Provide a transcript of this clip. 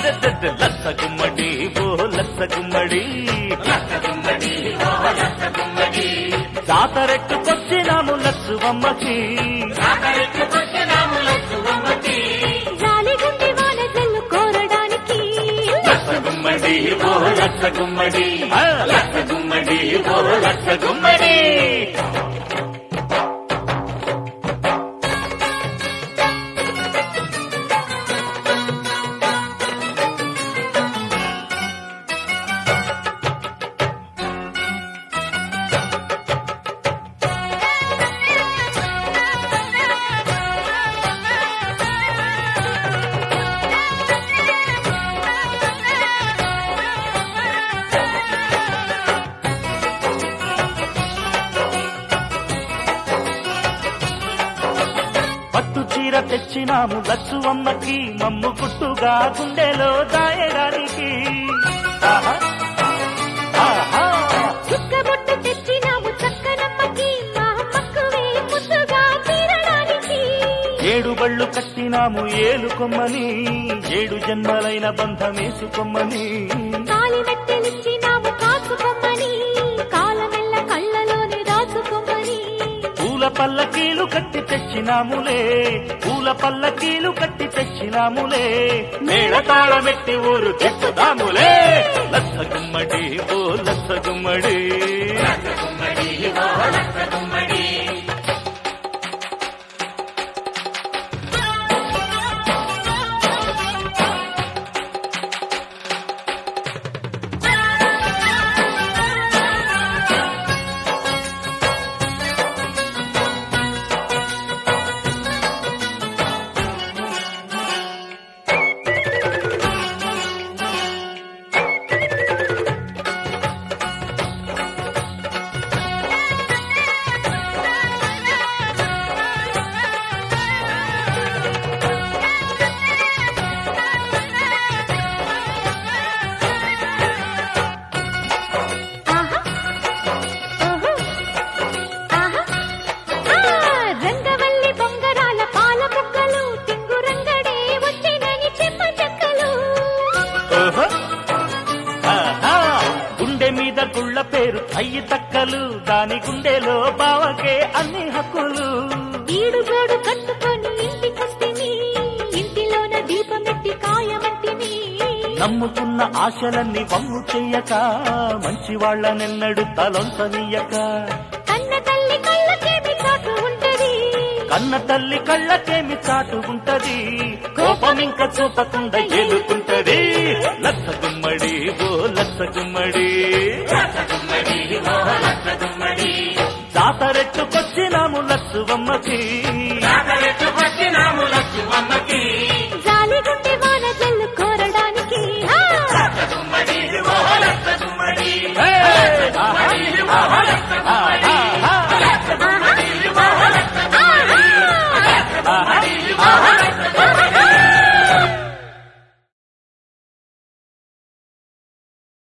లచ్చ గుమ్మడి ఓ లచ్చ గుమ్మడి జాతరెట్టుకొచ్చినాము లచ్చువమ్మకి జాలిగుండి వాన జల్లు కోరడానికి లచ్చ గుమ్మడి ఓ లచ్చ గుమ్మడి లచ్చ గుమ్మడి ఓ లచ్చ గుమ్మడి పట్టు చీర తెచ్చినాము లచ్చువమ్మకి మమ్ము గుట్టుగా గుండెలో దాయడానికి ఆహా, ఆహా. చుక్కబొట్టు తెచ్చినాము చక్కనమ్మకి మా మక్కువే ముద్దుగా తీరడానికి ఏడు బళ్ళు కట్టినాము ఏలుకొమ్మని ఏడు జన్మలైన బంధమేసుకొమ్మని కాలి మెట్టెలిచ్చినాము కాచుకొమ్మని కాలమెల్ల కళ్ళలోనే దాచుకొమ్మని పూల పల్లకీలు కట్టి తెచ్చినాములే పూల పల్లకీలు కట్టి తెచ్చినాములే మేళతాళమెట్టి ఊరు తెచ్చుదాములే లచ్చ గుమ్మడి ఓ లచ్చ గుమ్మడి ఆహా ఓహో ఆహా రంగవల్లి బొంగరాల పాల బుగ్గలు తింగు రంగడే వచ్చినని చెప్ప చెక్కలు ఓహో, ఆహా. గుండె మీద గుళ్ళ పేరు అయ్యి తక్కలు దాని గుండెలో బావకే అన్ని హక్కులు ఈడుగోడు కట్టుకొని ఇంటికొస్తిని ఇంటిలోన దీపమెట్టి కాయమంటిని నమ్ముకున్న ఆశలన్నీ వమ్ము చెయ్యక మంచి వాళ్ళనెన్నడు తలొంచనీయక కన్న తల్లి కళ్ళకేమి చాటు ఉంటది కన్న తల్లి కళ్ళకేమి చాటు ఉంటది కోపం ఇంకా చూపకుండా ఏలుకుంటది లచ్చ గుమ్మడి ఓ లచ్చ గుమ్మడి జాతరెట్టుకొచ్చినాము లచ్చువమ్మకి